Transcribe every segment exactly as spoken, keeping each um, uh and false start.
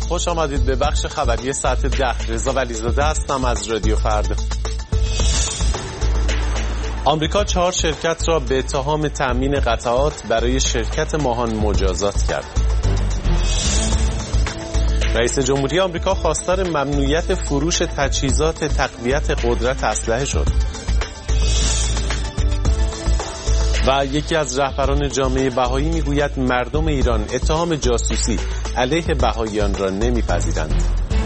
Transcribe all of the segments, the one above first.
خوش آمدید به بخش خبری ساعت ده. رضا ولیزاده هستم از رادیو فردا. آمریکا چهار شرکت را به اتهام تأمین قطعات برای شرکت ماهان مجازات کرد. رئیس جمهوری آمریکا خواستار ممنوعیت فروش تجهیزات تقویت قدرت اسلحه شد. و یکی از رهبران جامعه بهایی میگوید مردم ایران اتهام جاسوسی علیه بهاییان را نمیپذیرند.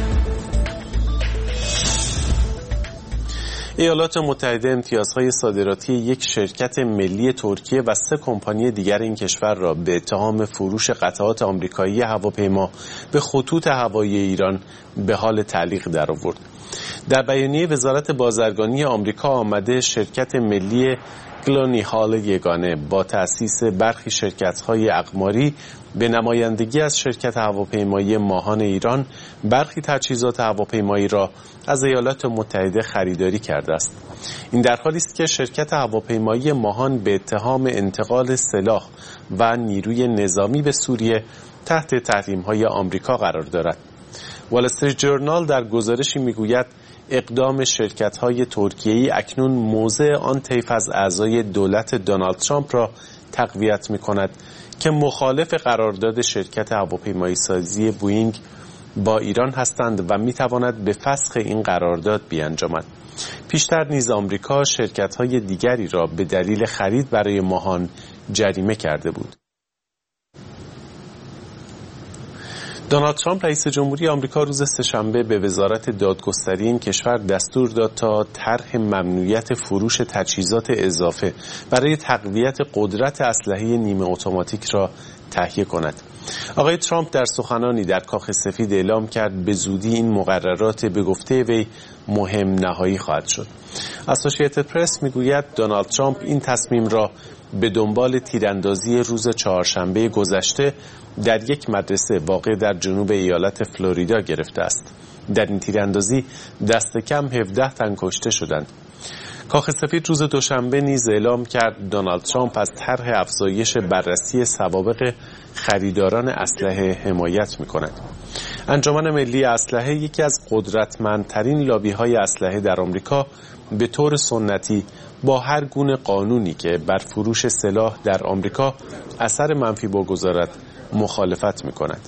ایالات متحده امتیازهای صادراتی یک شرکت ملی ترکیه و سه کمپانی دیگر این کشور را به اتهام فروش قطعات آمریکایی هواپیما به خطوط هوایی ایران به حال تعلیق درآورد. در بیانیه وزارت بازرگانی آمریکا آمده شرکت ملی گلونی هال یگانه با تأسیس برخی شرکت‌های اقماری به نمایندگی از شرکت هواپیمایی ماهان ایران برخی تجهیزات هواپیمایی را از ایالات متحده خریداری کرده است. این در حالی است که شرکت هواپیمایی ماهان به اتهام انتقال سلاح و نیروی نظامی به سوریه تحت تحریم‌های آمریکا قرار دارد. وال استریت جورنال در گزارشی میگوید اقدام شرکت‌های ترکیه‌ای اکنون موضع آن طیف از اعضای دولت دونالد ترامپ را تقویت می‌کند که مخالف قرارداد شرکت هواپیمایی سازی بوئینگ با ایران هستند و می‌تواند به فسخ این قرارداد بیانجامد. پیشتر نیز آمریکا شرکت‌های دیگری را به دلیل خرید برای ماهان جریمه کرده بود. دونالد ترامپ رئیس جمهوری آمریکا روز سه‌شنبه به وزارت دادگستری این کشور دستور داد تا طرح ممنوعیت فروش تجهیزات اضافه برای تقویت قدرت اسلحه نیمه اتوماتیک را تهیه کند. آقای ترامپ در سخنانی در کاخ سفید اعلام کرد به زودی این مقررات به گفته وی مهم نهایی خواهد شد. اسوسییتد پرس میگوید دونالد ترامپ این تصمیم را به دنبال تیراندازی روز چهارشنبه گذشته در یک مدرسه واقع در جنوب ایالت فلوریدا گرفته است. در این تیراندازی دست کم هفده تن کشته شدند. کاخ سفید روز دوشنبه نیز اعلام کرد دونالد ترامپ از طرح افزایش بررسی سوابق خریداران اسلحه حمایت می‌کند. انجمن ملی اسلحه یکی از قدرتمندترین لابی‌های اسلحه در آمریکا به طور سنتی با هر گونه قانونی که بر فروش سلاح در آمریکا اثر منفی بگذارد مخالفت می‌کند.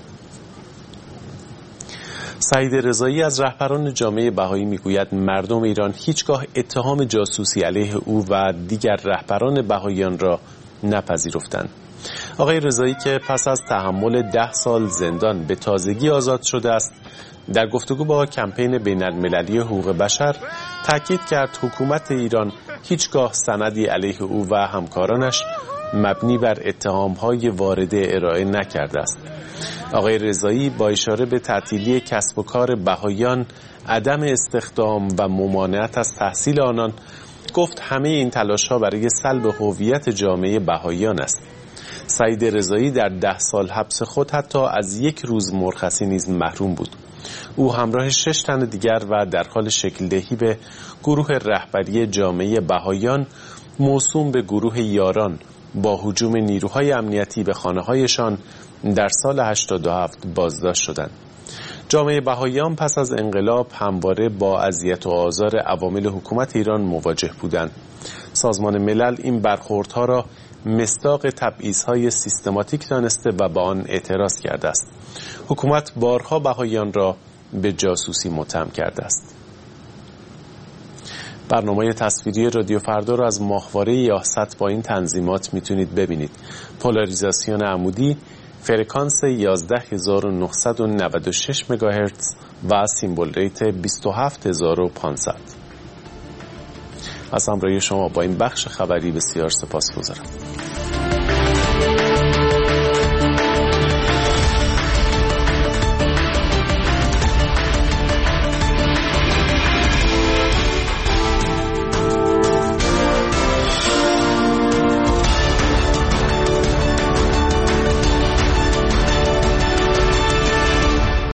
سعید رضایی از رهبران جامعه بهایی میگوید مردم ایران هیچگاه اتهام جاسوسی علیه او و دیگر رهبران بهاییان را نپذیرفتند. آقای رضایی که پس از تحمل ده سال زندان به تازگی آزاد شده است، در گفتگو با کمپین بین‌المللی حقوق بشر تاکید کرد حکومت ایران هیچگاه سندی علیه او و همکارانش مبنی بر اتهام‌های وارده ارائه نکرده است. آقای رضایی با اشاره به تعطیلی کسب و کار بهاییان، عدم استخدام و ممانعت از تحصیل آنان گفت همه این تلاش‌ها برای سلب هویت جامعه بهاییان است. سعید رضایی در ده سال حبس خود حتی از یک روز مرخصی نیز محروم بود. او همراه شش تن دیگر و در حال شکل دهی به گروه رهبری جامعه بهاییان موسوم به گروه یاران با هجوم نیروهای امنیتی به خانه‌هایشان در سال هشتاد و هفت بازداشت شدند. جامعه بهاییان پس از انقلاب همواره با اذیت و آزار عوامل حکومت ایران مواجه بودند. سازمان ملل این برخوردها را مصداق تبعیض‌های سیستماتیک دانسته و با آن اعتراض کرده است. حکومت بارها بهاییان را به جاسوسی متهم کرده است. برنامه تصویری رادیو فردا را از ماهواره یاست با این تنظیمات میتونید ببینید. پولاریزاسیون عمودی، فرکانس یازده هزار و نهصد و نود و شش مگاهرتز و سیمبل ریت بیست و هفت هزار و پانصد. از همراهی شما با این بخش خبری بسیار سپاسگزارم.